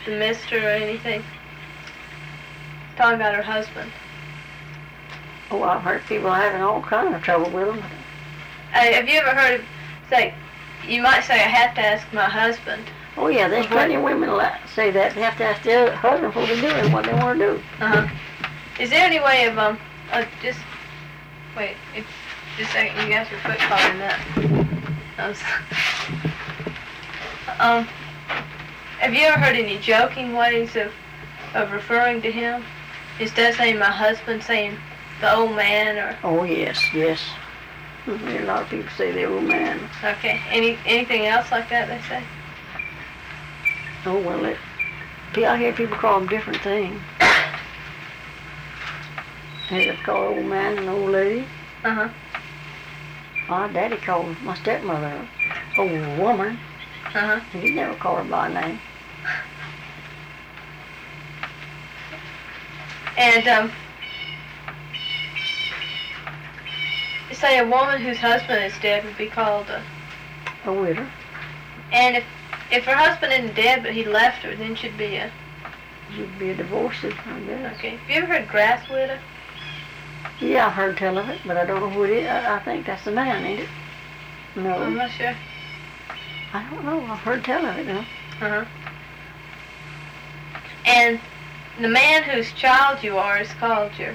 the mister or anything? Talking about her husband. Oh, I've heard people having all kind of trouble with them. Have you ever heard of, say, you might say, I have to ask my husband. Oh, yeah, there's plenty of women that say that. They have to ask their husband before they do it, what they want to do. Uh-huh. Is there any way of, just, wait, just a second, you got your foot caught in that. Have you ever heard any joking ways of referring to him? Instead of saying my husband, saying the old man, or... Oh, yes, yes. A lot of people say the old man. Okay. Anything else like that they say? Oh, well, I hear people call them different things. They call old man and old lady. Uh-huh. My daddy called my stepmother old woman. Uh-huh. He never called her by name. And, say a woman whose husband is dead would be called a widow. And if her husband isn't dead but he left her, then she'd be a divorcee, I guess. Okay. Have you ever heard grass widow? Yeah, I've heard tell of it, but I don't know who it is. I think that's the man, ain't it? No. I'm not sure. I don't know. I've heard tell of it now. Uh-huh. And the man whose child you are is called your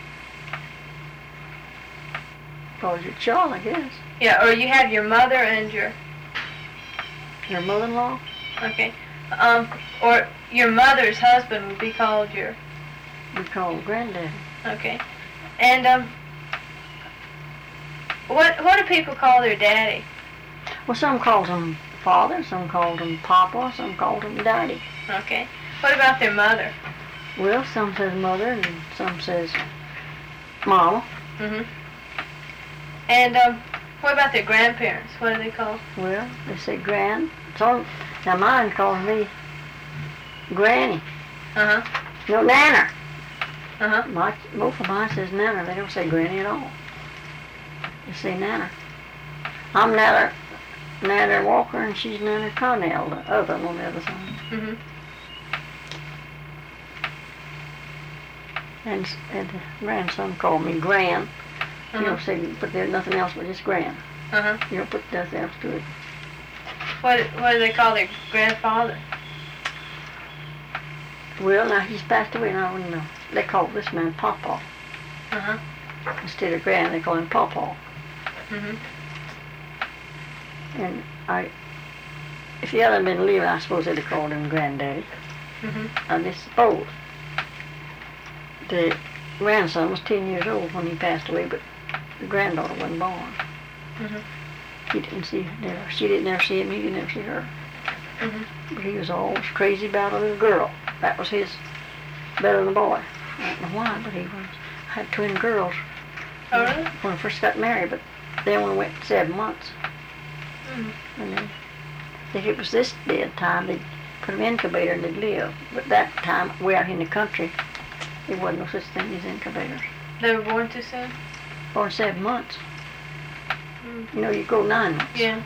child, I guess. Yeah, or you have your mother and your mother-in-law. Okay. Or your mother's husband would be called your... We call him granddaddy. Okay. And what do people call their daddy? Well, some calls him father, some called him papa, some called him daddy. Okay. What about their mother? Well, some says mother and some says mama. Mm-hmm. And what about their grandparents? What do they call? Well, they say grand. So now mine calls me granny. Uh-huh. No, nanner. Uh-huh. Both of mine says nanner. They don't say granny at all. They say nanner. I'm Nanner Walker, and she's Nanner Connell, the other on the other side. Mm-hmm. And the grandson called me Gran. Uh-huh. You don't say, but there's nothing else but just Gran. Uh-huh. You don't put nothing else to it. What do they call their grandfather? Well, now he's passed away, and I wouldn't know. They call this man Pawpaw. Uh-huh. Instead of Gran, they call him Pawpaw. Mm-hmm. And if he hadn't been living, I suppose they'd have called him Granddaddy. Mm-hmm. I just suppose the grandson was 10 years old when he passed away, but the granddaughter wasn't born. Mm-hmm. He didn't see her never. She didn't ever see him. He didn't ever see her. Mm-hmm. But he was always crazy about a little girl. That was his, better than a boy. I don't know why, but he had twin girls. Oh, really? When I first got married, but they only went 7 months. Mm-hmm. And then, if it was this dead time, they'd put them in incubator and they'd live. But that time, way out in the country, there wasn't no such thing as incubators. They were born too soon? Born 7 months. Mm. You know, you go 9 months. Yeah.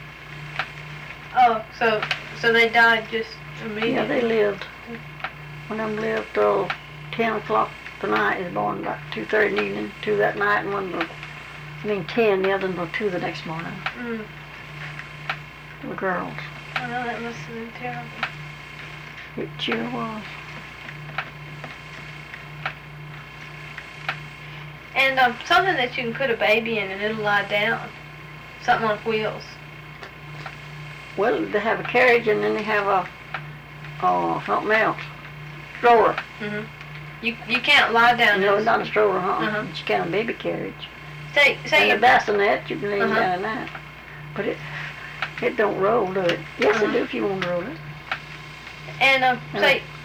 Oh, so they died just immediately? Yeah, they lived. One of them lived till 10 o'clock tonight. He was born about 2:30 in the evening, 2 that night, and 10, the other until 2 the next morning. Mm. They were girls. I know, that must have been terrible. It sure was. And something that you can put a baby in and it'll lie down. Something on wheels. Well, they have a carriage and then they have a something else. Stroller. Mm-hmm. You can't lie down. No, not a stroller, huh? Uh-huh. But you can a baby carriage. Say And you... a bassinet, you can lay Uh-huh. down in that. But it don't roll, do it? Yes, Uh-huh. it do if you want to roll it. And say